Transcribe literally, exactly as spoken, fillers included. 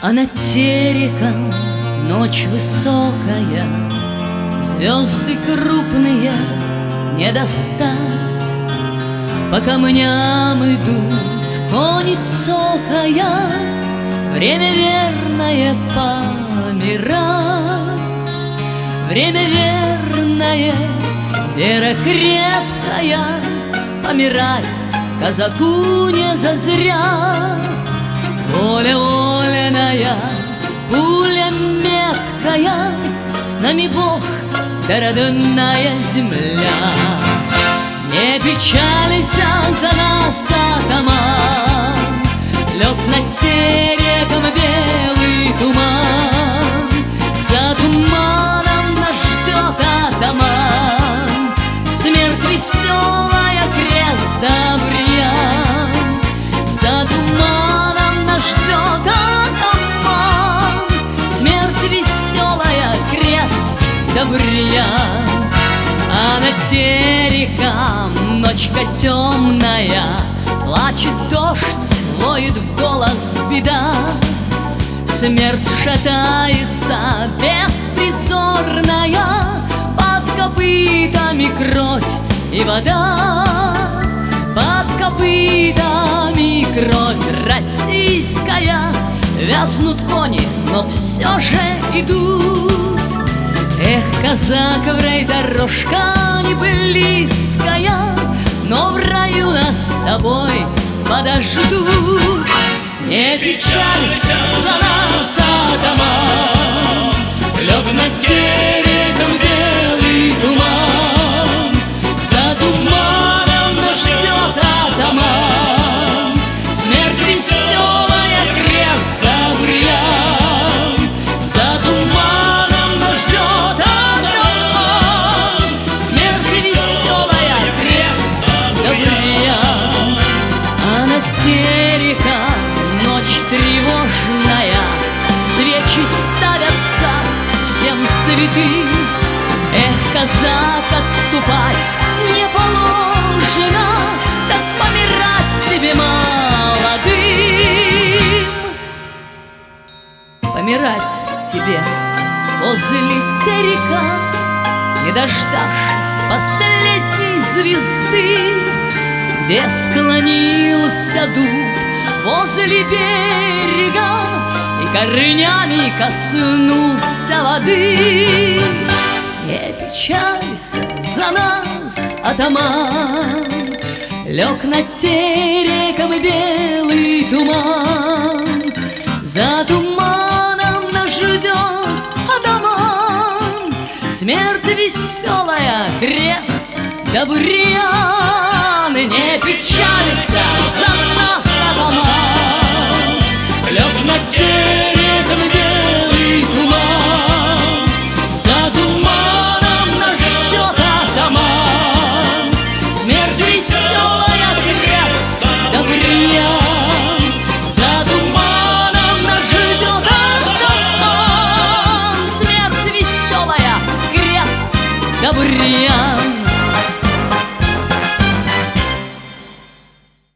А над тереком ночь высокая, звезды крупные не достать. По камням идут кони цокая, время верное помирать. Время верное, вера крепкая, помирать казаку не зазря. Воля вольная, пуля меткая, с нами Бог да родная земля. Не печалься за нас, атаман, лег над тереком белый туман. За туманом нас ждет атаман, смерть веселая, крест да бурьян. За туманом нас ждет атаман, смерть веселая, крест да бурьян. А над тереком ночка темная, плачет дождь, воет в голос беда. Смерть шатается беспризорная, под копытами кровь и вода. Под копытами кровь российская, вязнут кони, но все же идут. Эх, казак, в рай дорожка не близкая, но в раю нас с тобой подождут. Не печалься за нас, атаман, лег над тереком белый туман. За туманом нас ждет атаман, смерть веселая, крест да бурьян. За туманом нас ждет атаман, смерть веселая, крест да бурьян. А над тереком ночь тревожная, свечи ставятся всем святым. Эх, казак, отступать не положено, так помирать тебе молодым. Помирать тебе возле терека, не дождавшись последней звезды, где склонился дуб возле берега и корнями коснулся воды. Не печалься за нас, атаман, лег над тереком белый туман. За туманом нас ждет атаман, смерть веселая, крест да бурьян. Не печалься за нас, атаман, лег над тереком белый туман. За туманом нас ждет атаман, смерть веселая, крест да бурьян. За туманом нас ждет атаман, смерть веселая, крест да бурьян.